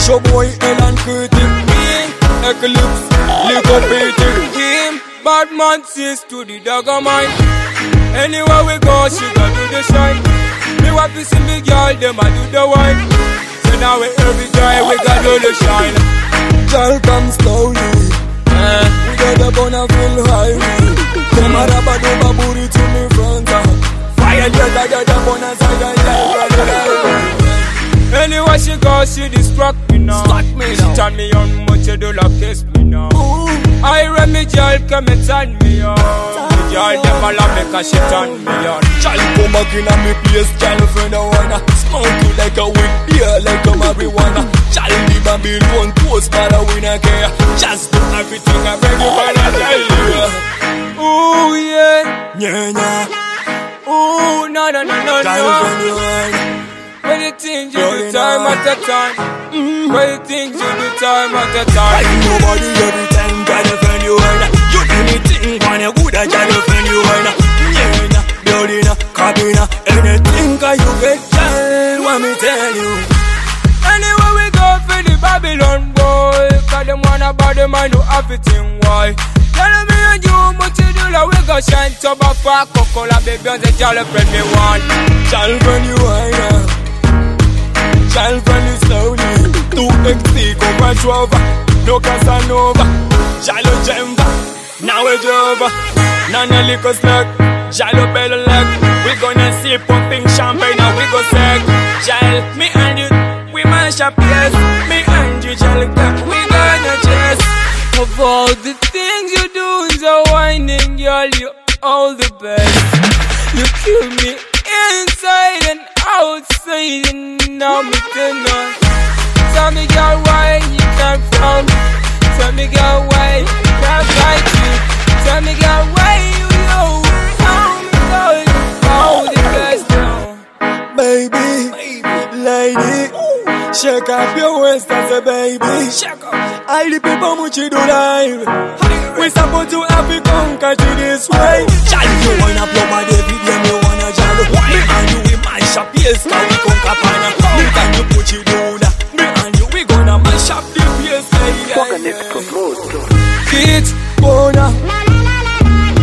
Show boy, Elan Critic, Eclipse, lick up beating him. Bad man says to the dagger mine. Anywhere we go, she gon' do the shine. Me want to see me girl, them a do the wine. So now we every guy, we got do the shine. Girl come slowly, we got the bone and feel high. Come a rubber do my booty to me front. Fire the bone and side. Anywhere she go, she distract me now. She turn me on, much you do love kiss me now. I read me girl, come and turn me on. Me girl, them a love me cause she turn me on. Girl, come back in a me place, girl, friend I wanna smoke you like a weed, yeah, like a marijuana. Girl, the Babylon post, but we not care. Just do everything I beg you for the day. Ooh, yeah, yeah. Ooh, no. When you think you do time at a time. When you think you do time at a time. I know nobody every time try to find you right now. You do anything when you good at try to find you right now. Yeah, building a cabin, anything can you get done, what me tell you. Anywhere we go for the Babylon boy. Cause them wanna buy the man who have it in why. Tell me and you much you do like we go shine. Tobacco, Coca-Cola, baby, and the jolly friend me want. Jal friend you right now. Child friendly slowly, 2XT, Cobra Rover, no Casanova, Jalo Jemba, now it's over, Nana Liquor Slug, Jalo Bello Leg, we gonna see pumping champagne, now we go seg, Jal, me and you, we mash up, yes, me and you, Jalo, we gonna chase. Of all the things you do, so whining, girl, you all the best, you kill me inside and outside, and now me tonight. Tell me girl why you can't frown. Tell me girl why you can't fight you. Tell me girl why you know how the best now. Baby, lady, shake up your waist and say baby. Shake up. All the people much you do live. We supposed to have to conquer to this way. Child, you wanna blow my David, yeah, me wanna jalo. Me and you we mash up, yes, cause we conquer pana.